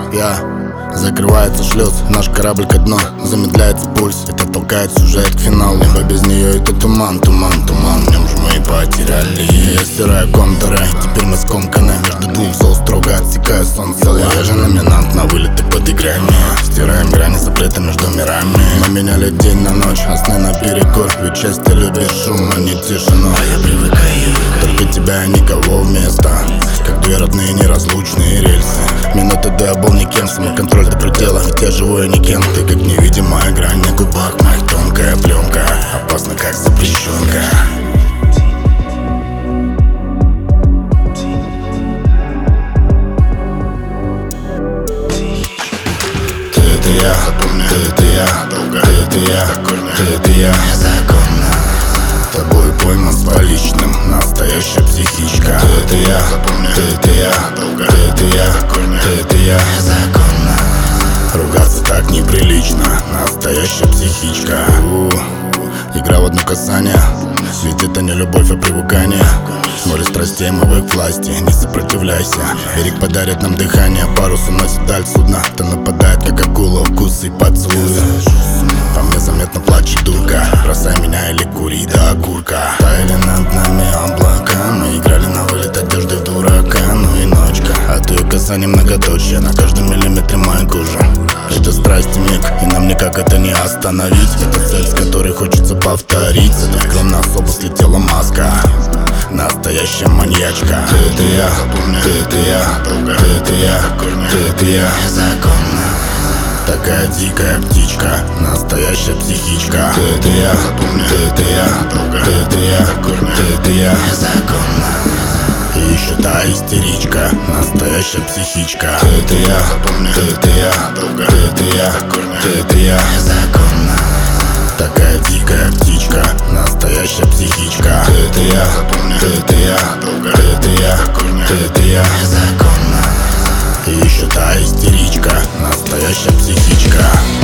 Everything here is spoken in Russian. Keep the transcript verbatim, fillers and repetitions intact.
Я закрывается шлюз, наш корабль ко дну. Замедляется пульс, это толкает сюжет к финалу. Небо без нее это туман, туман, туман. В нем же мы и потеряли. Я стираю контуры, теперь мы скомканы. Между двух зол строго отсекаю солнце. Я же номинант на вылет, ты подыграй мне. Стираем грани запрета между мирами. Мы меняли день на ночь, а сны наперекор. Ведь часть ты любишь шум, а не тишину. А я привыкаю, только тебя и никого вместо. Как две родные неразлучные рельсы. Минуты до я был никем, самоконтроль до предела. Ведь я живу, я никем. Ты как невидимая грань на губах моих, тонкая пленка. Опасно как запрещенка. Ты это я, ты это я, ты это я, ты это я. Незаконно тобой пойман с поличным, настоящая психичка. Ты это я, ты это я, ты это я, ты это я. Незаконно ругаться так неприлично, настоящая психичка. У-у-у. Игра в одно касание, ведь это не любовь, а привыкание. Море страстей мы в их власти, не сопротивляйся. Берег подарит нам дыхание, парус уносит даль судна. Кто нападает, как акула, укусы и поцелуи. По мне заметно плачет дурка, бросай меня или кури до окурка. Таяли над нами облака, мы играли на вылет одежды в дурака. Ну и ночка, от ее касания многоточие на каждом миллиметре моей кожи. Это страсть миг, и нам никак это не остановить. Это цель, с которой хочется повторить. С этой скромной особо слетела маска, настоящая маньячка. Ты это я, ты это я, ты это я, ты это я. Незаконно такая дикая птичка, настоящая психичка. Ты это я, ты это я, ты это я, ты это я. Незаконно и еще та истеричка, настоящая психичка. Ты это я, ты это я, ты это я, ты это я. Незаконно такая дикая птичка, настоящая психичка. Ты это я, ты это я, ты это я, ты это я. Незаконно и еще та истеричка, настоящая психичка.